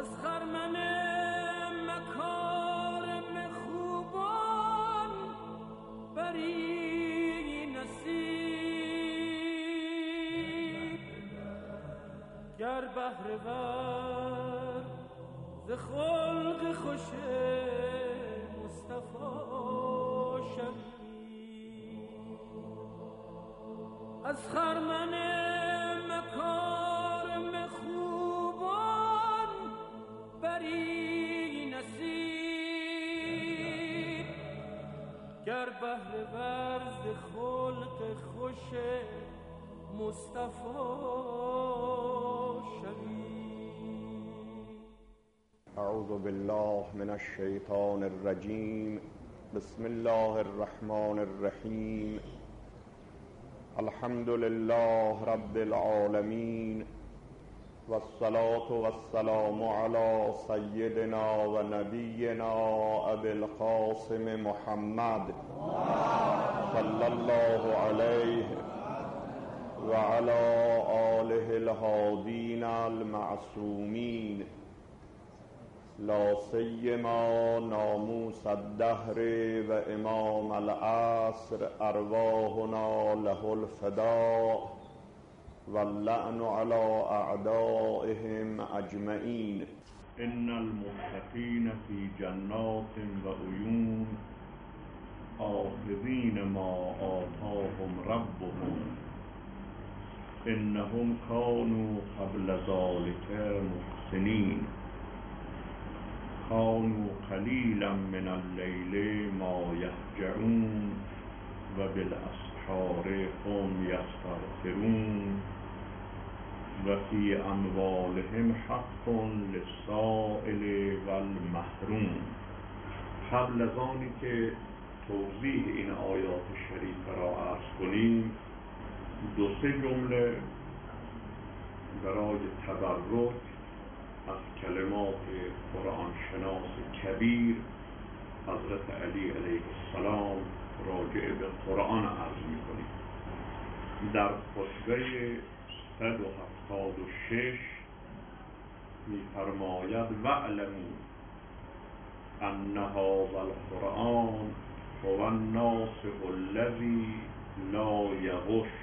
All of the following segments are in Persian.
از خرمن مکارم خوبان بری نصیب، گر بهره ور ز خلق خوش مصطفی شوی. از خرمن مکارم خوبان بری نصیب، گر بهره ور ز خلق خوش مصطفی شوی. اعوذ بالله من الشیطان الرجیم. بسم الله الرحمن الرحیم. الحمد لله رب العالمین والصلاة والسلام علی سیدنا و نبینا ابی القاسم محمد صلی الله علیه و علی آله الهادین المعصومین، لا سیما ناموس الدهر و امام العصر ارواحنا له الفداء واللعن على اعدائهم اجمعین. ان المتقین فی جنات و عیون آخذین ما آتاهم ربهم انهم كانوا قبل ذلك محسنین. كانوا قلیلا من اللیل ما یهجعون و بالاسحار هم یستغفرون و فی اموالهم حق للسائل والمحروم. قبل از آنی که توضیح این آیات شریفه را عرض کنیم، دو سه جمله برای تبرک از کلمات قرآن شناس کبیر حضرت علی علیه السلام راجع به قرآن عرض می‌کنیم. در خطبه 176 می‌فرماید واعلموا ان هذا القرآن هو الناصح الذی لا یغش.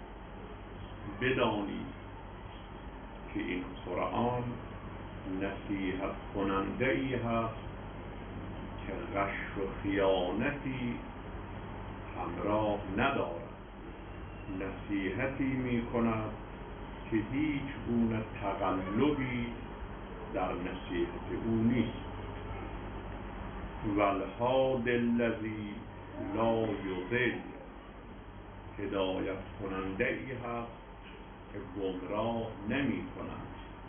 بدانید که این قرآن نصیحت کننده ای هست که غش و خیانتی همراه ندارد. نصیحتی می کند که هیچ گونه تقلبی در نصیحت او نیست. والهادی الذی لا یضل. هدایت کننده ای هست که گمراه نمی کند.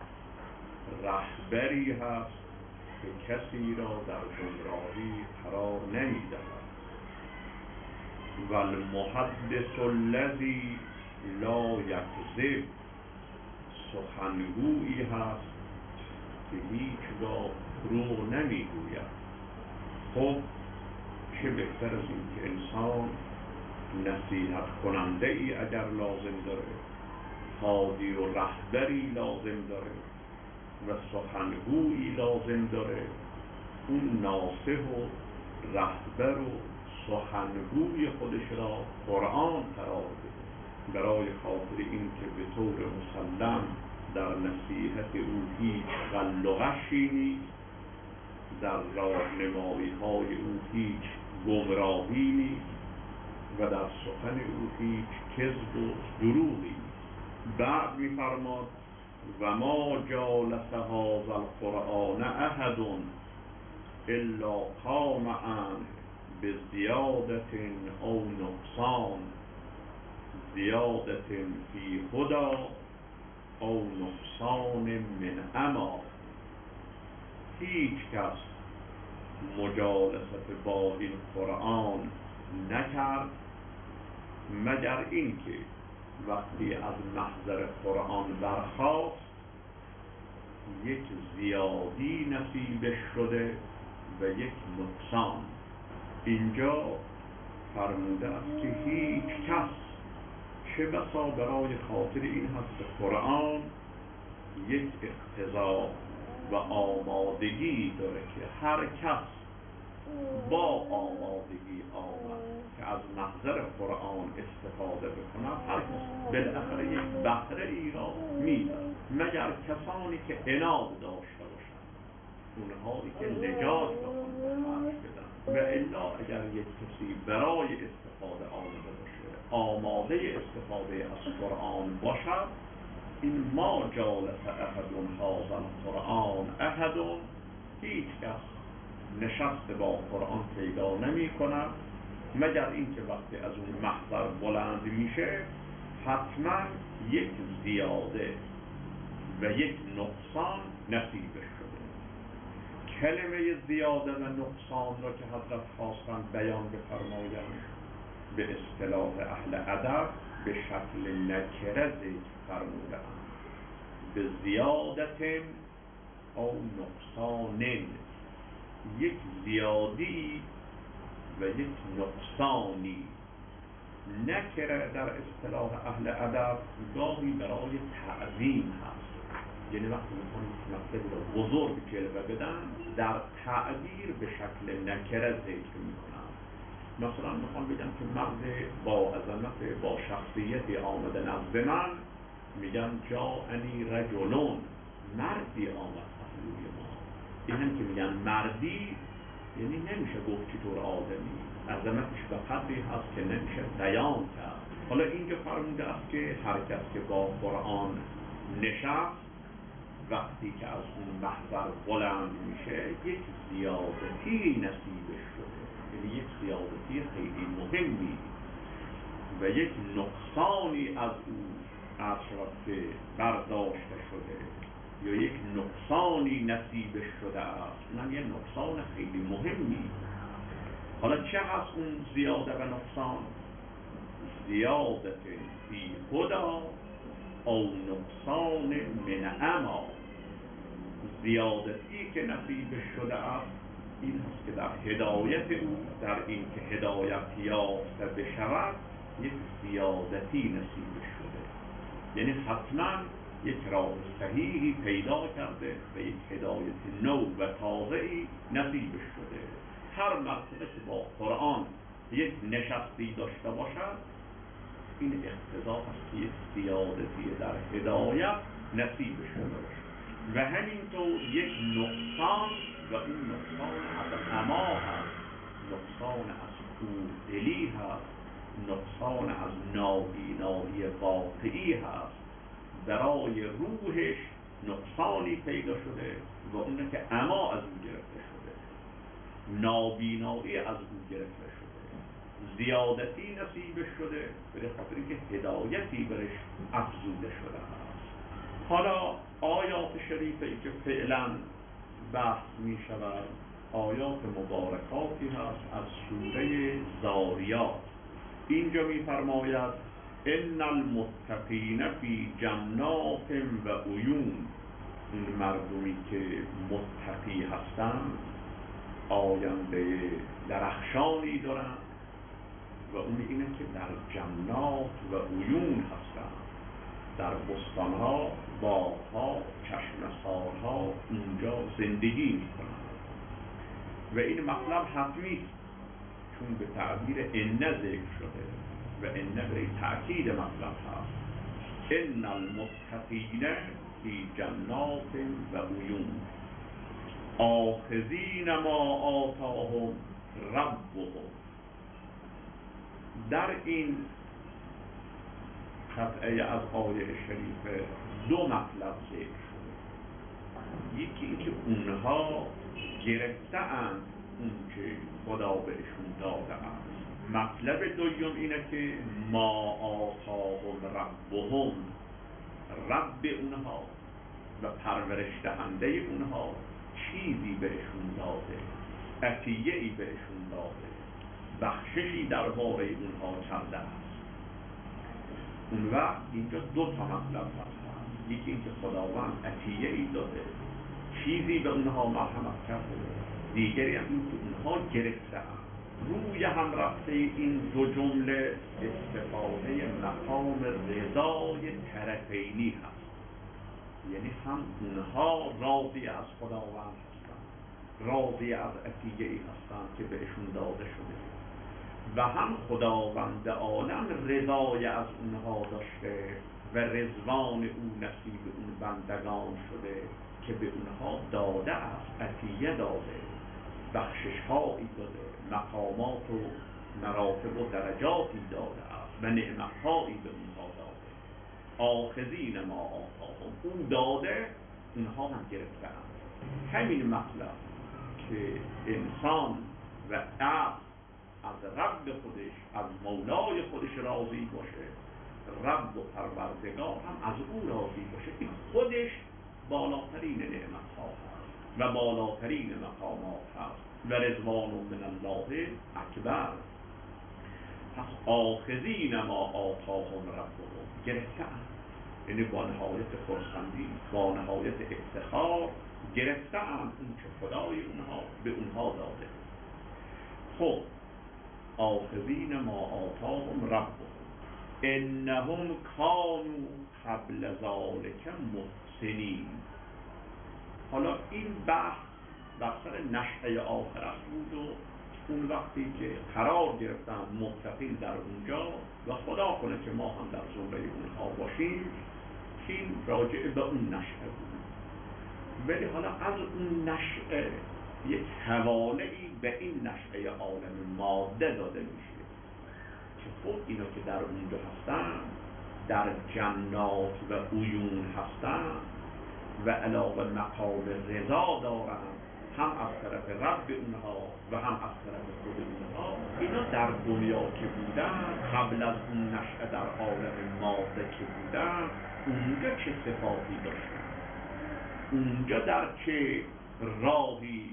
رهبری هست که کسی را در گمراهی قرار نمی دهد. والمحدث الذی لا یکذب. سخنگویی هست که هیچگاه دروغ نمی گوید. خب چه بهتر از این که انسان نصیحت کننده ای اگر لازم داره، هادی و رهبری لازم داره و سخنگویی لازم داره، اون ناصح و رهبر و سخنگوی خودش را قرآن قرار بده، برای خاطر این که به طور مسلم در نصیحت او هیچ غل و غشی نیست، در راهنمایی های او هیچ گمراهی نیست و در سخن او هیچ کذب و دروغی نیست. بعد می‌فرماد و ما جالس هذا القرآن احد الا قام عنه بزیادت او نقصان، زیادت فی هدی او نقصان من اما. هیچ کس مجالست با این قرآن نکرد مگر اینکه وقتی از محضر قرآن برخاست یک زیادی نصیبش شده و یک نقصان. اینجا فرموده است که هیچ کس، چه بسا برای خاطر این هست قرآن یک اقتضا و آمادگی داره که هر کس با آمادگی آمد که از محضر قرآن استفاده بکنند، هر کس بالاخره یک بهره ای را می‌برد، مگر کسانی که عناد داشته باشند، اونهایی که نجات بخواهند خرج بدن. و الا اگر یک کسی برای استفاده آمده باشه، آماده استفاده از قرآن باشد، این ما جالس احد هذا القرآن احد، هیچ کس نشست با قرآن پیدا نمی کند مگر اینکه وقتی از اون محضر بلند میشه حتما یک زیاده و یک نقصان نصیبش شده. کلمه زیاده و نقصان را که حضرت خواستن بیان بفرمایند به اصطلاح اهل ادب به شکل نکره ذکر فرمودند، به زیادت او نقصان، یک زیادی و یک نقصانی. نکره در اصطلاح اهل ادب گاهی برای تعظیم هست، یعنی وقتی میخوان مطلب رو بزرگ جلوه بدن در تعبیر به شکل نکره ذکر میکنن. مثلا میخوان بگم که مرد با عظمت با شخصیتی آمده نزد من، میگن جاءنی رجلون، مردی آمد پهلوی ما. این هم که میگن مردی یعنی نمیشه گفت چطور آدمی، عظمتش به قدری هست که نمیشه بیان کرد. حالا اینجا فرموده است که هر کس که با قرآن نشست وقتی که از اون محضر بلند میشه یک زیادتی نصیبش شده، یعنی یک زیادتی خیلی مهمی و یک نقصانی از او عرض شود که برداشته شده یا یک نقصانی نصیبش شده است، اونم یه نقصان خیلی مهمی. حالا چه هست اون زیاده و نقصان؟ زیادت فی هدا او نقصان من اما، زیادتی که نصیبش شده است این هست که در هدایت او، در این که هدایت یافته بشود یک زیادتی نصیبش شده، یعنی حتما یک راه صحیحی پیدا کرده و یک هدایت نو و تازه‌ای نصیبش شده. هر مرتبه که با قرآن یک نشستی داشته باشد این اقتضا است که یک زیادتی در هدایت نصیبش شده باشه و همینطور یک نقصان و اون نقصان از اما هست، نقصان از کوردلی هست، نقصان از نابینایی واقعی هست. برای روحش نقصانی پیدا شده و اونه که اما از اون گرفته شده، نابینایی از اون گرفته شده، زیادتی نصیبش شده به خاطر که هدایتی برش افزوده شده است. حالا آیات شریفه ای که فعلا بحث می شود آیات مبارکاتی هست از سوره زاریات. اینجا می فرماید ان المتقین فی جنات و عیون، اون مردمی که متقی هستند آینده درخشانی دارند و اون اینه که در جنات و عیون هستند، در بستانها، باغها، چشمسارها اونجا زندگی میکنند و این مطلب حتمی است چون به تعبیر ان ذکر شده و ان برای تأکید مطلب هست. ان المتقین فی جنات و عیون آخذین ما آتاهم ربهم. در این قطعه از آیه شریفه دو مطلب ذکر شده. یکی اینکه اونها گرفته‌اند اون که خدا بهشون داده است. مطلب دوم اینه که ما آتاهم ربهم، رب اونها و پرورش دهنده اونها چیزی بهشون داده، عطیه‌ای بهشون داده، بخششی درباره اونها کرده است. اون وقت اینجا دو تا مطلب هست، یکی اینکه خداوند عطیه‌ای داده، چیزی به اونها مرحمت کرده، دیگری هم اینکه اونها گرفته‌اند. روی هم رفته این دو جمله استفاده مقام رضای طرفینی هست، یعنی هم اونها راضی از خداوند هستند، راضی از عطیه‌ای هستند که بهشون داده شده و هم خداوند عالم رضای از اونها داشته و رضوان او نصیب اون بندگان شده که به اونها داده است، عطیه داده، بخشش هایی داده، مقامات و مراتب و درجاتی داده است و نعمت هایی به اونها داده. آخذین ما آتاهم، اون داده اونها هم گرفتند. همین مطلب که انسان و عبد از رب خودش، از مولای خودش راضی باشه، رب و پروردگار هم از او راضی باشه، این خودش بالاترین نعمت ها هست و بالاترین مقامات هست و رضوان من الله اکبر. پس آخذین ما آتاهم ربهم، گرفتن، یعنی با نهایت خرسندی، با نهایت افتخار گرفتن اون که خدای اونها به اونها داده. خب آخذین ما آتاهم ربهم انهم کانوا قبل ذلک محسنین. حالا این بحث بر سر نشأه آخرت بود و اون وقتی که قرار گرفتن متقین در اونجا و خدا کنه که ما هم در زمره اونها باشیم، این راجع به اون نشأه بود. ولی حالا از اون نشأه یک حواله‌ای به این نشأه عالم ماده داده میشه که خب اینا که در اونجا هستن، در جنات و عیون هستن و علاوه مقام رضا دارن، هم از طرف رب اونها و هم از طرف خود اونها. اینا در دنیا که بودن، قبل از اون نشأه در عالم ماده که بودن، اونجا چه صفاتی داشتن، اونجا در چه راهی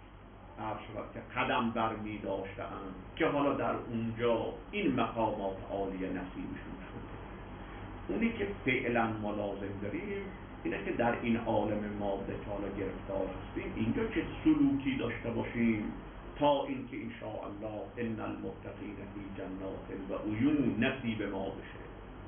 که قدم برمی داشتن که حالا در اونجا این مقامات عالیه نصیبشون شده. اونی که فعلا ما لازم داریم اینه که در این عالم ماده که حالا گرفتار هستیم، اینجا چه سلوکی داشته باشیم تا اینکه انشاءالله ان المتقین فی جنات و عیون نصیب ما بشه.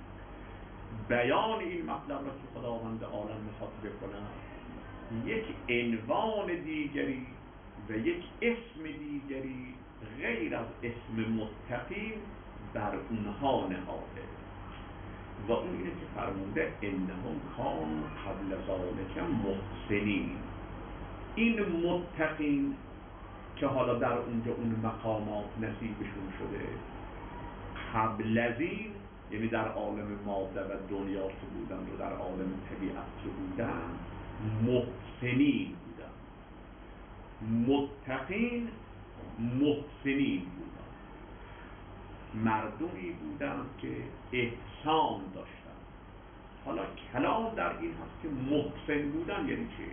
بیان این مطلب را که خداوند عالم میخواد بکنه، یک عنوان دیگری و یک اسم دیگری غیر از اسم متقین بر اونها نهاده و اون اینه که فرموده انهم کانوا قبل ذلک محسنین. این متقین که حالا در اونجا اون مقامات نصیبشون شده، قبل از این یعنی در عالم ماده و دنیا که بودن و در عالم طبیعت که بودن، محسنین بودن. متقین محسنین بودن، مردمی بودن که احسان داشتن. حالا کلام در این هست که محسن بودن یعنی چه؟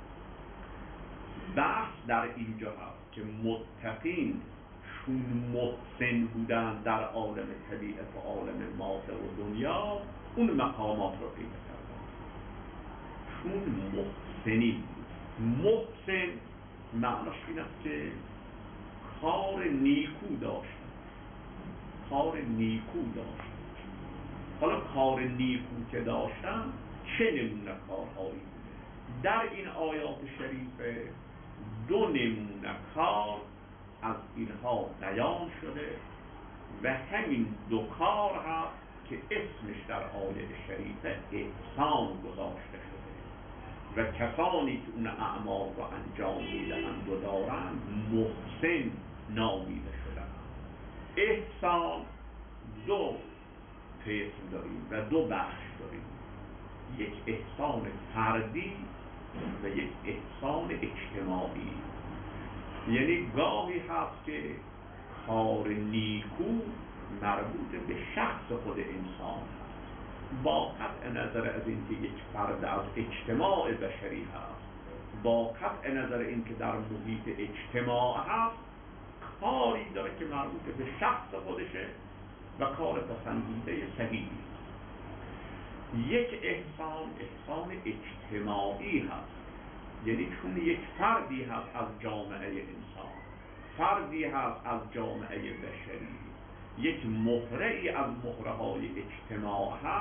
بحث در اینجا هست که متقین چون محسن بودن در عالم طبیعت و عالم ماده و دنیا، اون مقامات رو پیدا کردن چون محسنین. محسن معناش این است که کار نیکو داشتن، کار نیکو داشتن. حالا کار نیکو که داشتن چه نمونه کارهایی بوده؟ در این آیات شریفه دو نمونه کار از اینها بیان شده و همین دو کار هست که اسمش در آیه شریفه احسان گذاشته شده و کسانی که اون اعمال رو انجام میدهند و دارند محسن نامیده شدن. احسان دو قسم داریم و دو بخش داریم، یک احسان فردی و یک احسان اجتماعی. یعنی گاهی هست که کار نیکو مربوط به شخص خود انسان هست، با قطع نظر از اینکه یک فرد از اجتماع بشری هست، با قطع نظر اینکه در محیط اجتماع هست، کاری داره که مربوط به شخص خودشه و کار پسندیده صحیحی هست. یک احسان اجتماعی هست، یعنی چون یک فردی هست از جامعه انسان، فردی هست از جامعه بشری، یک مهره‌ای از مهره‌های اجتماع هست،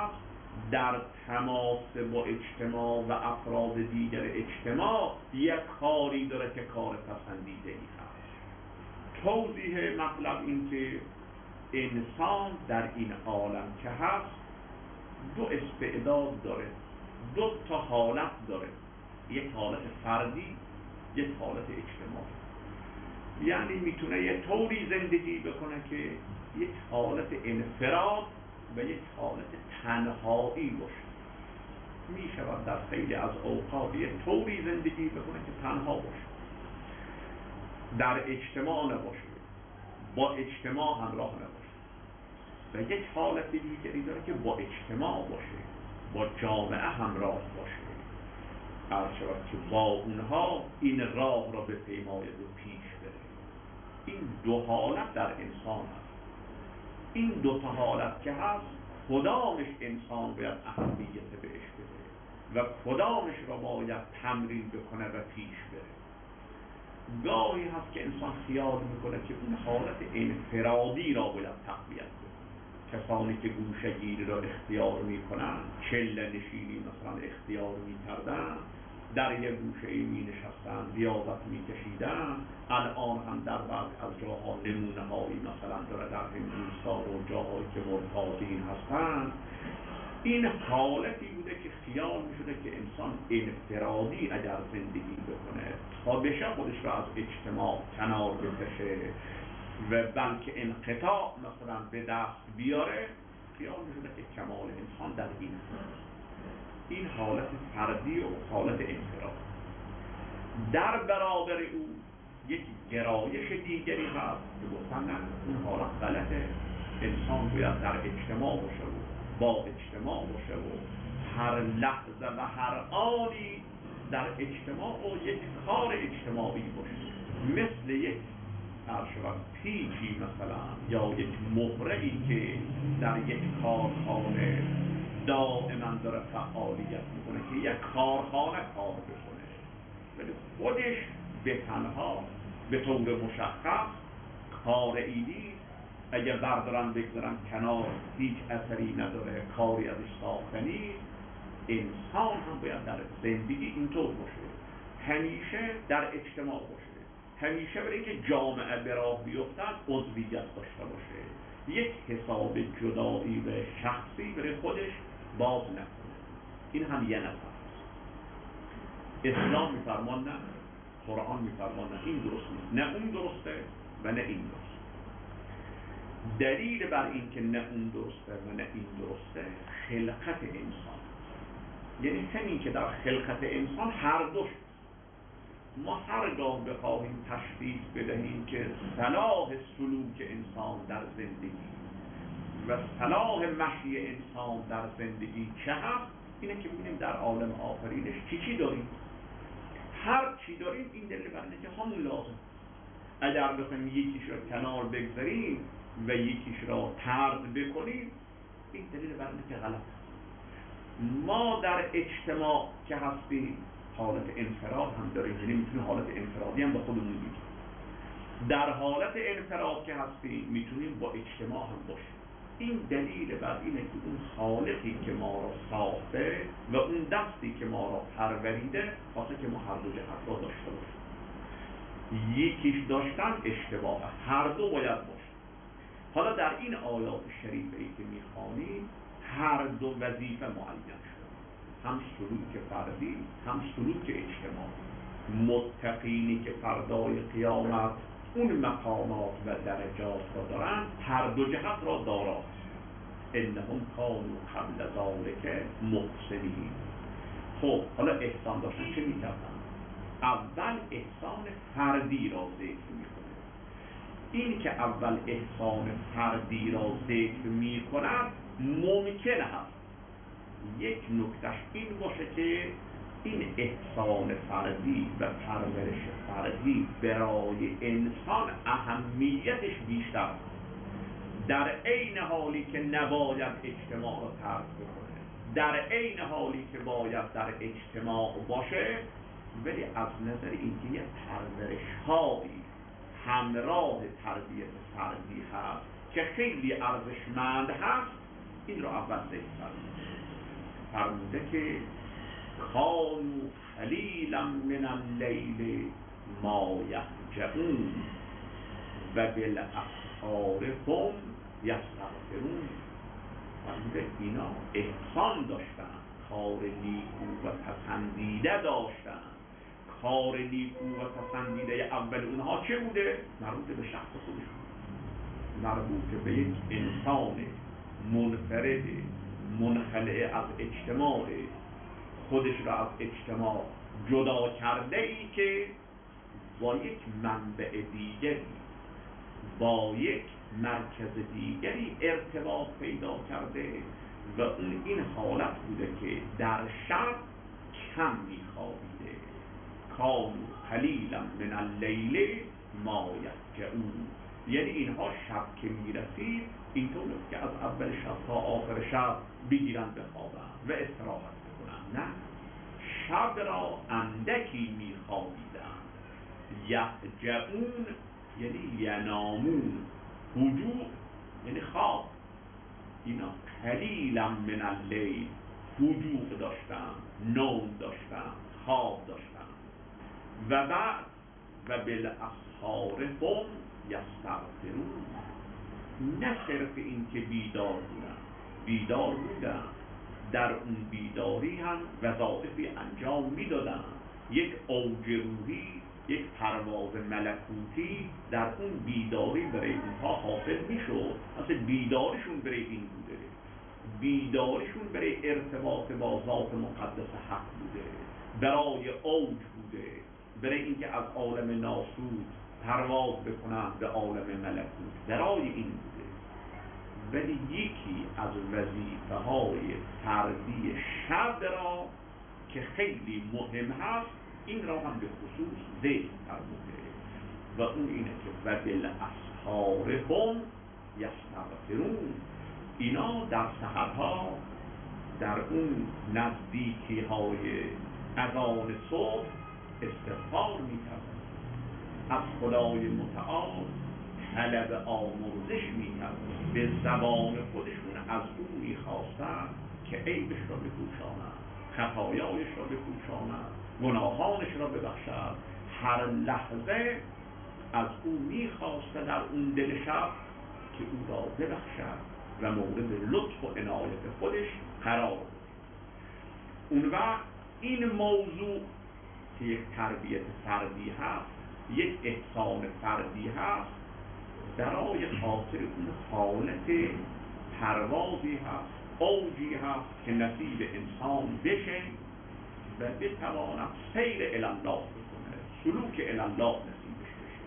در تماس با اجتماع و افراد دیگر اجتماع یک کاری داره که کار پسندیده ای هست. توضیح مطلب این که انسان در این عالم که هست دو استعداد داره، دو تا حالت داره، یک حالت فردی، یک حالت اجتماعی. یعنی میتونه یه طوری زندگی بکنه که یک حالت انفراد و یک حالت تنهایی باشه. میشود در خیلی از اوقات یه طوری زندگی بکنه که تنها باشه، در اجتماع نباشه، با اجتماع همراه نباشه. و یک حالت دیگری داره که با اجتماع باشه، با جامعه همراه باشه. عرض شود که با اونها این راه را به پیماید و پیش بره. این دو حالت در انسان هست. این دو تا حالت که هست کدامش انسان باید اهمیت بهش بده و کدامش را باید تمرین بکنه و پیش بره. گاهی هست که انسان خیال میکنه که اون حالت انفرادی را باید تقویت کنه. کسانی که گوشه‌گیری را اختیار میکنن، چله نشینی مثلا اختیار میکردن، در یک گوشه‌ای می نشستن، ریاضت می کشیدن، الان هم در بعض از جاها نمونه هایی مثلا داره در هندوستان و جاهایی که مرتاضین هستن. این حالتی بوده که خیال می شده که انسان انفرادی اگر زندگی بکنه تا بشه خودش را از اجتماع کنار بکشه و بلکه انقطاع مثلا به دست بیاره، خیال می شده که کمال انسان در این هست. این حالت فردی و حالت انفراد. در برابر او یک گرایش دیگری هست که گفتن نه، اون حالت غلطه. انسان باید در اجتماع باشه و با اجتماع باشه و هر لحظه و هر آنی در اجتماع و یک کار اجتماعی باشه، مثل یک پیچی مثلا یا یک مهره‌ای که در یک کارخانه دائما داره فعالیت میکنه که یک کارخانه کار بکنه، ولی خودش به تنها به طور مشخص کار ایدی اگه بردارن بگذارن کنار هیچ اثری نداره، کاری ازش ساخته نیست. انسان هم باید در زندگی اینطور باشه، همیشه در اجتماع باشه، همیشه برای اینکه جامعه به راه بیفتن عضویت داشته باشه، یک حساب جدایی و شخصی برای خودش باز نکنه. این هم یه نفر اسلام میفرمان نه، قرآن میفرمان نه، این درست نیست، نه اون درسته و نه این درسته. دلیل بر این که نه اون درسته و نه این درسته خلقت انسان، یعنی همین که در خلقت انسان هر دوش ما هرگاه بخواهیم تشخیص بدهیم که صلاح سلوک انسان در زندگی و صلاح مشی انسان در زندگی چه هست، اینه که ببینیم در عالم آفرینش چی داریم. هر چی داریم این دلیل بر اینه که همون لازم. اگر بخوایم یکیش را کنار بگذاریم و یکیش را طرد بکنیم، این دلیل بر اینه که غلط. ما در اجتماع که هستیم حالت انفراد هم داریم، یعنی میتونیم حالت انفرادی هم با خودمون بگیریم. در حالت انفراد که هستیم میتونیم با اجتماع هم باشیم. این دلیل بر اینه که اون خالقی که ما را ساخته و اون دستی که ما را پروریده واسه که ما هر دو جهت را داشته باشیم. یکیش داشتن اشتباهه، هر دو باید باشه. حالا در این آیات شریفه ای که میخوانیم هر دو وظیفه معین شده، هم سلوک فردی هم سلوک اجتماعی. متقینی که فردای قیامت اون مقامات و درجات را دارن هر دو جهت را داراست. انهم کانوا قبل ذلک محسنین. خب حالا احسان داشتن چه میکردن؟ اول احسان فردی را ذکر میکنه. این که اول احسان فردی را ذکر میکند ممکن هست یک نکتهش این باشه که این احسان فردی و پرورش فردی برای انسان اهمیتش بیشتر، در عین حالی که نباید اجتماع را ترک بکنه، در عین حالی که باید در اجتماع باشه، ولی از نظر اینکه یه پرورش هایی همراه تربیت فردی هست که خیلی ارزشمند هست، این رو اول ذکر کردیم. فرموده که کانوا قلیلا من اللیل ما یهجعون و بالاسحار هم یستغفرون. فرموده اینا احسان داشتن، کار نیکو و پسندیده داشتن. کار نیکو و پسندیده اول اونها چه بوده؟ مربوط به شخص خودشون، مربوط به یک انسان منفرد منخلع از اجتماع، خودش را از اجتماع جدا کرده ای که با یک منبع دیگری، با یک مرکز دیگری ارتباط پیدا کرده و اون این حالت بوده که در شب کم میخوابیده. کانوا قلیلا من اللیل ما یهجعون، یعنی اینها شب که میرسید اینطور نیست که از اول شب تا آخر شب بگیرن بخوابن و استراحت بکنن، نه، شب را اندکی میخوابیدن. یهجعون یعنی ینامون، هجوع یعنی خواب. اینا قلیلا من اللیل هجوع داشتن، نوم داشتن، خواب داشتن. و بعد و بالاسحار هم یستغفرون، نه صرف این که بیدار بودن، در اون بیداری هم وظایفی انجام میدادن. یک اوج روحی، یک پرواز ملکوتی در اون بیداری برای اونها حاصل میشد. اصلا بیداریشون برای این بوده، بیداریشون برای ارتباط با ذات مقدس حق بوده، برای اوج بوده، برای اینکه از عالم ناسود پرواز بکنن به عالم ملکوت، برای این بوده. ولی یکی از وظیفه های فردی شب را که خیلی مهم هست، این را هم به خصوص ذکر فرموده و اون اینه که و بالاسحار هم یستغفرون. اینا در سحرها، در اون نزدیکی های اذان صبح استغفار می‌کردن، از خدای متعال طلب آمرزش می‌کردن، به زبان خودشون از او می‌خواستن که عیبش را بپوشاند، خطایایش را بپوشاند، گناهانش را ببخشد. هر لحظه از او می‌خواسته در اون دل شب که او را ببخشد و مورد لطف و عنایت خودش قرار بده. اون وقت این موضوع که یک تربیت فردی هست، یک احسان فردی هست، برای خاطر اون حالت پروازی هست، اوجی هست که نصیب انسان بشه و بتواند سیر الی الله بکنه، سلوک الی الله نصیبش بشه.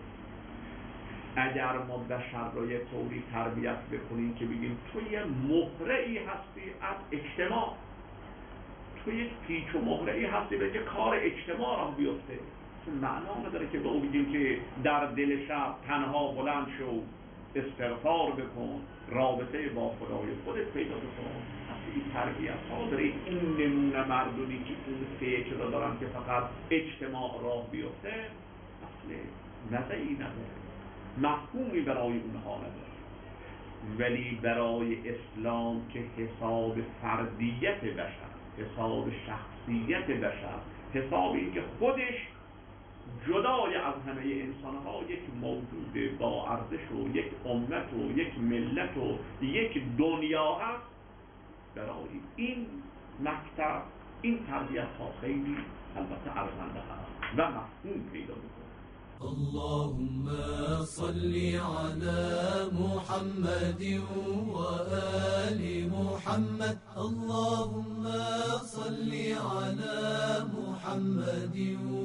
اگر ما بشر را یه طوری تربیت بکنیم که بگیم تو یه مهره‌ای هستی از اجتماع، تو یک پیچ و مهره‌ای هستی به که کار اجتماع را بیفته، معنا نداره که به او بگیم که در دل شب تنها بلند شو، استغفار بکن، رابطه با خدای خودت پیدا بکن. اصلی تربیت ها داره این نمونه مردمی که اون فکر را دارن که فقط اجتماع راه بیفته، اصلی نظری نداره، مفهومی برای اونها نداره. ولی برای اسلام که حساب فردیت بشر، حساب شخصیت بشر، حساب این که خودش جدای از همه انسانها یک موجود با ارزش و یک امت و یک ملت و یک دنیا هست، برای این مکتب این تربیت ها خیلی البته ارزنده هست و مفهوم پیدا میکنه. اللهم صل على محمد وآل محمد. اللهم صل على محمد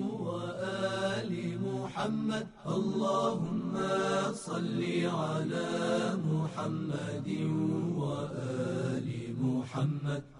وآل محمد. اللهم صل على محمد وآل محمد.